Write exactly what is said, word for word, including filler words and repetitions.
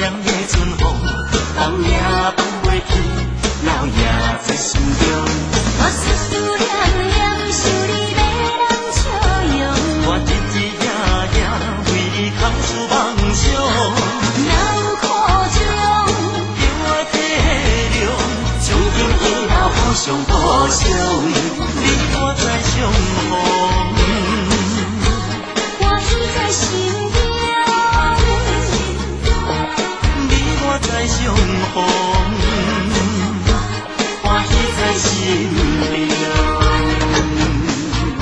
凉的春风，放也放袂去，留也在心中。我思思。